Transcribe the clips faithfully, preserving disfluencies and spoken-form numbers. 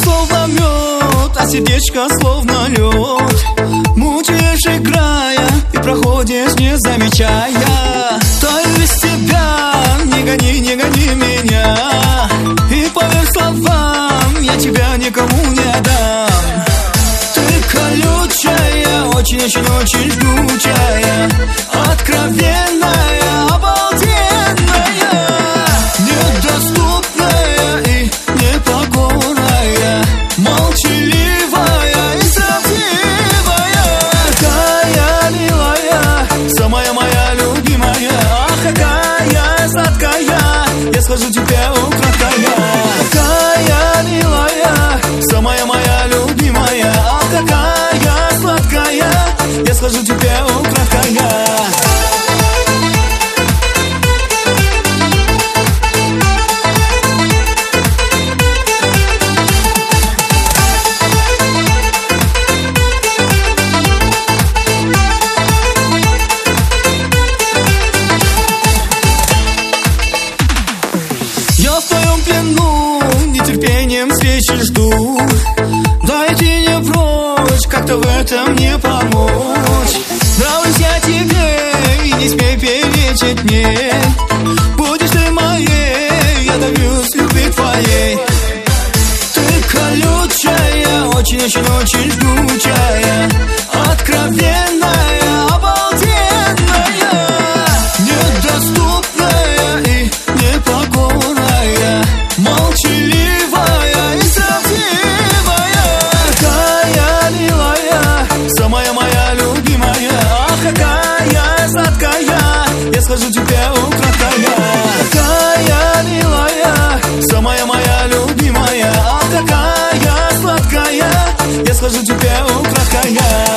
словно мед, а сердечко словно лед. Мучаешь, играя, и проходишь, не замечая. Таю без тебя, не гони, не гони меня. И поверь словам, я тебя никому не отдам. Ты колючая, очень-очень-очень жгучая, откровенная, обалденная, недоступная и непокорная, молчаливая и правдивая. Какая милая, самая моя любимая, ах, какая сладкая, я скажу тебе украдкая. Какая милая, самая моя любимая, ах, какая сладкая, я скажу тебе украдкая. Я в твоем плену, нетерпением встречи жду. Дайте не прочь, как-то в этом не помочь. Нравлюсь я тебе, и не смей перечить мне. Будешь ты моей, я добьюсь любви твоей. Ты колючая, очень-очень-очень жгучая, откровенная, обалденная, недоступная и непокорная, молчаливая и правдивая. Какая милая, самая моя любимая, ах, какая сладкая, я скажу тебе украдкая. Какая милая, самая моя любимая, ах, какая сладкая, я скажу тебе украдкая.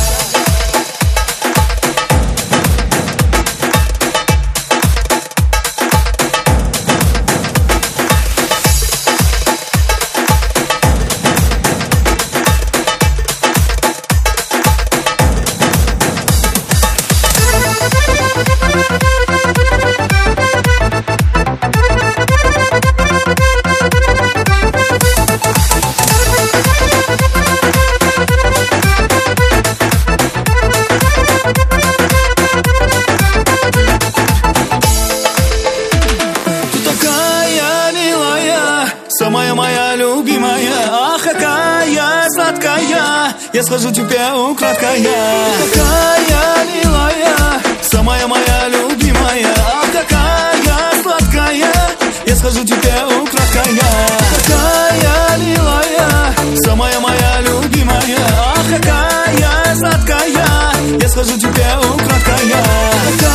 Самая моя любимая, ах, какая сладкая, я скажу тебе украдкая. Какая милая, самая моя любимая, ах, какая сладкая, я скажу тебе украдкая. Какая милая, самая моя любимая, ах, какая сладкая, я скажу тебе украдкая.